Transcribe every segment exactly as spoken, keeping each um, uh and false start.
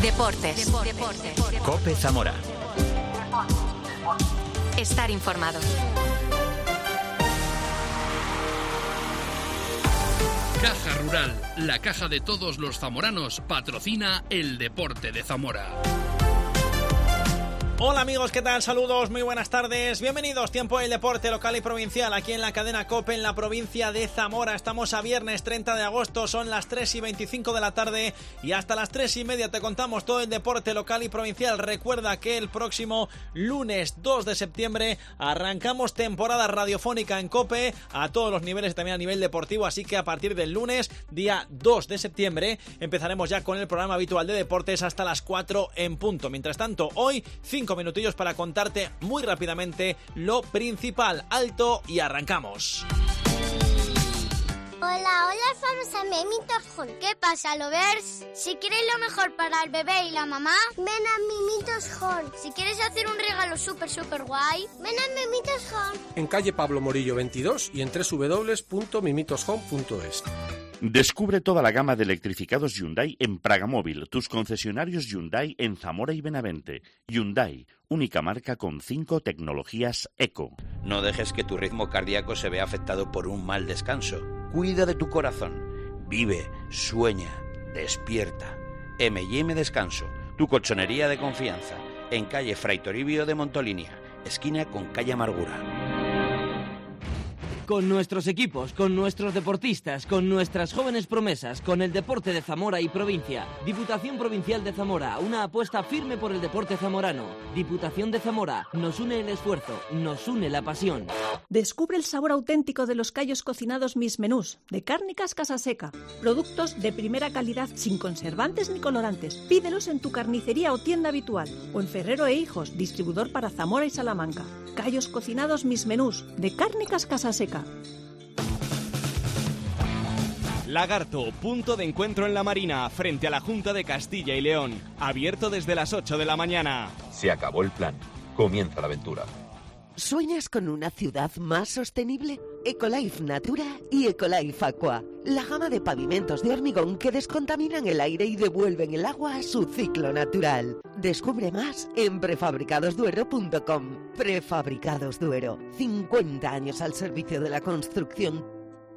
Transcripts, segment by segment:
Deportes. Deportes. COPE Zamora. Estar informado. Caja Rural, la caja de todos los zamoranos, patrocina el deporte de Zamora. Hola amigos, ¿qué tal? Saludos, muy buenas tardes. Bienvenidos, tiempo del deporte local y provincial aquí en la cadena COPE en la provincia de Zamora. Estamos a viernes treinta de agosto, son las tres y veinticinco de la tarde y hasta las tres y media te contamos todo el deporte local y provincial. Recuerda que el próximo lunes dos de septiembre arrancamos temporada radiofónica en COPE a todos los niveles y también a nivel deportivo, así que a partir del lunes, día dos de septiembre, empezaremos ya con el programa habitual de deportes hasta las cuatro en punto. Mientras tanto, hoy cinco minutillos para contarte muy rápidamente lo principal. Alto y arrancamos. Hola, hola, somos a Mimitos Hall. ¿Qué pasa, lovers? Si quieres lo mejor para el bebé y la mamá, ven a Mimitos Hall. Si quieres hacer un regalo súper, súper guay, ven a Mimitos Hall. En calle Pablo Morillo veintidós y en doble u doble u doble u punto mimitos home punto es. Descubre toda la gama de electrificados Hyundai en Pragamóvil, tus concesionarios Hyundai en Zamora y Benavente. Hyundai, única marca con cinco tecnologías eco. No dejes que tu ritmo cardíaco se vea afectado por un mal descanso. Cuida de tu corazón. Vive, sueña, despierta. eme y eme Descanso, tu colchonería de confianza. En calle Fray Toribio de Montolinia, esquina con calle Amargura. Con nuestros equipos, con nuestros deportistas, con nuestras jóvenes promesas, con el deporte de Zamora y provincia. Diputación Provincial de Zamora, una apuesta firme por el deporte zamorano. Diputación de Zamora, nos une el esfuerzo, nos une la pasión. Descubre el sabor auténtico de los callos cocinados Mis Menús, de Cárnicas Casaseca. Productos de primera calidad, sin conservantes ni colorantes. Pídelos en tu carnicería o tienda habitual, o en Ferrero e Hijos, distribuidor para Zamora y Salamanca. Callos cocinados Mis Menús, de Cárnicas Casaseca. Lagarto, punto de encuentro en la Marina, frente a la Junta de Castilla y León. Abierto desde las ocho de la mañana. Se acabó el plan. Comienza la aventura. ¿Sueñas con una ciudad más sostenible? Ecolife Natura y Ecolife Aqua. La gama de pavimentos de hormigón que descontaminan el aire y devuelven el agua a su ciclo natural. Descubre más en prefabricados duero punto com. Prefabricados Duero. cincuenta años al servicio de la construcción.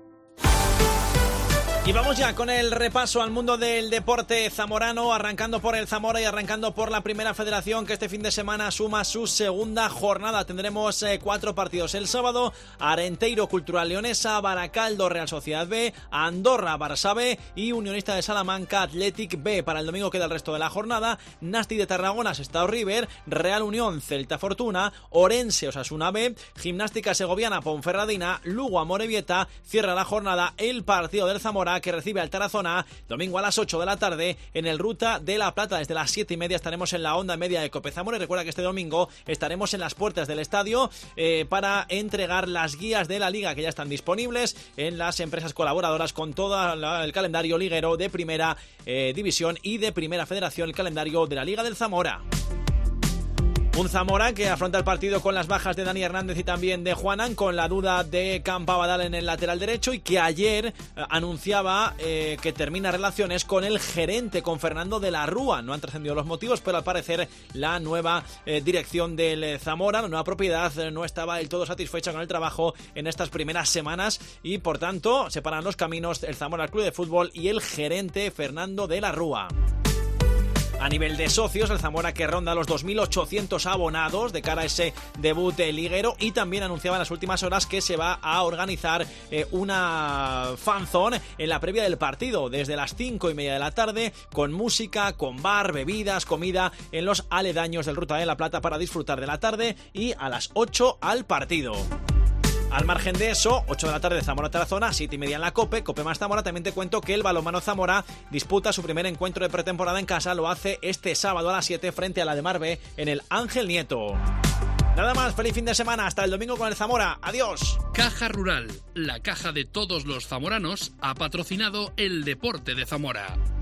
Y vamos ya con el repaso al mundo del deporte zamorano, arrancando por el Zamora y arrancando por la Primera Federación, que este fin de semana suma su segunda jornada. Tendremos eh, cuatro partidos el sábado: Arenteiro Cultural Leonesa, Baracaldo Real Sociedad B, Andorra Barça B y Unionista de Salamanca Athletic B. Para el domingo queda el resto de la jornada: Nasti de Tarragona Sestao River, Real Unión Celta Fortuna, Orense Osasuna B, Gimnástica Segoviana Ponferradina, Lugo Amorebieta. Cierra la jornada el partido del Zamora, que recibe al Tarazona domingo a las ocho de la tarde en el Ruta de la Plata. Desde las siete y media estaremos en la onda media de COPE Zamora y recuerda que este domingo estaremos en las puertas del estadio eh, para entregar las guías de la liga que ya están disponibles en las empresas colaboradoras con todo la, el calendario liguero de Primera eh, División y de Primera Federación, el calendario de la Liga del Zamora. Un Zamora que afronta el partido con las bajas de Dani Hernández y también de Juanan, con la duda de Campa Badal en el lateral derecho, y que ayer eh, anunciaba eh, que termina relaciones con el gerente, con Fernando de la Rúa. No han trascendido los motivos, pero al parecer la nueva eh, dirección del eh, Zamora, la nueva propiedad, eh, no estaba del todo satisfecha con el trabajo en estas primeras semanas y por tanto separan los caminos el Zamora Club de Fútbol y el gerente Fernando de la Rúa. A nivel de socios, el Zamora que ronda los dos mil ochocientos abonados de cara a ese debut liguero, y también anunciaba en las últimas horas que se va a organizar eh, una fanzone en la previa del partido desde las cinco y media de la tarde, con música, con bar, bebidas, comida en los aledaños del Ruta de la Plata para disfrutar de la tarde, y a las ocho al partido. Al margen de eso, ocho de la tarde Zamora Tarazona, siete y media en la COPE, COPE más Zamora. También te cuento que el balonmano Zamora disputa su primer encuentro de pretemporada en casa, lo hace este sábado a las siete frente a la de Marbe en el Ángel Nieto. Nada más, feliz fin de semana, hasta el domingo con el Zamora, adiós. Caja Rural, la caja de todos los zamoranos, ha patrocinado el deporte de Zamora.